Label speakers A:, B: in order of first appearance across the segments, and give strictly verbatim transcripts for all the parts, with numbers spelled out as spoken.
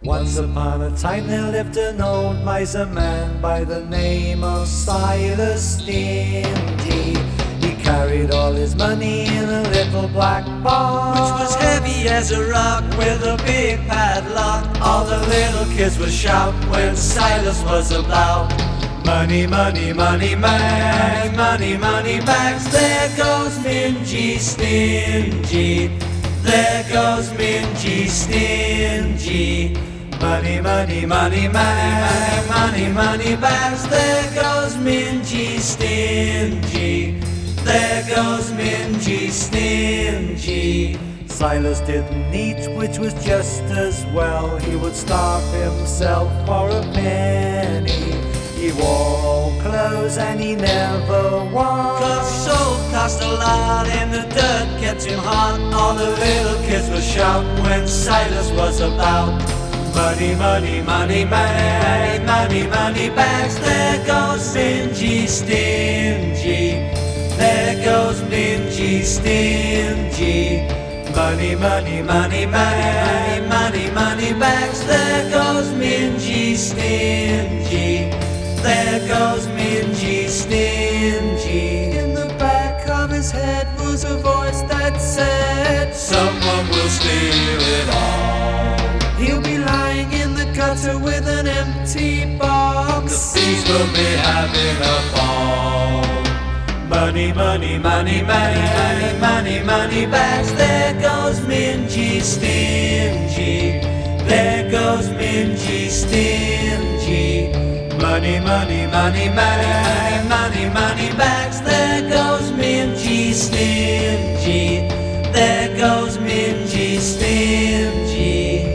A: Once upon a time there lived an old miser man by the name of Silas Stingy. He carried all his money in a little black box,
B: which was heavy as a rock with a big padlock.
A: All the little kids would shout when Silas was about. Money, money, money bags, money, money bags. There goes Mingy Stingy. There goes Mingy Stingy. Money, money, money, money, money, money, money bags. There goes Mingy Stingy. There goes Mingy Stingy. Silas didn't eat, which was just as well. He would starve himself for a penny. He wore old clothes and he never won,
B: 'cause soap cost a lot and the dirt kept him hot.
A: All the little kids would shout when Silas was about. Money, money, money, money, money, money bags. There goes Mingy Stingy. There goes Mingy Stingy. Money, money, money, money, money, money, money bags. There goes Mingy Stingy. There goes Mingy Stingy.
B: In the back of his head was a voice that said,
A: someone will steal it all.
B: He'll be lying in the gutter with an empty box.
A: The thieves will be having a ball. Money, money, money, money, money, money, money bags. There goes Mingy Stingy. There goes Mingy Stingy. Money, money, money, money, money, money, money bags. There goes Mingy Stingy. There goes Mingy Stingy.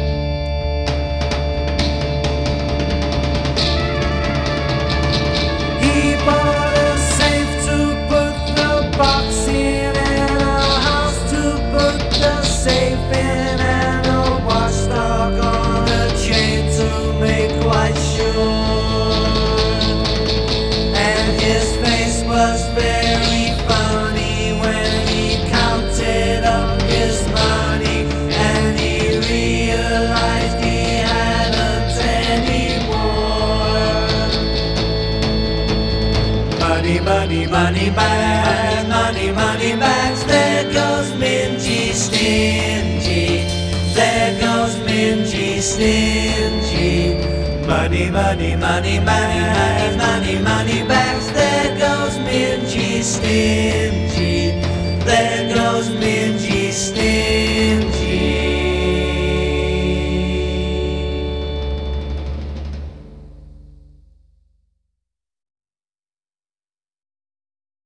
A: He bought a safe to put the box in, and a house to put the safe in, and a watchdog on a chain to make quite sure. Was very funny when he counted up his money, and he realized he hadn't any more. Money, money, money bags, money, money bags. There goes Mingy Stingy. There goes Mingy Stingy. Money, money, money, money, money, money, money bags. There goes Mingy Stingy.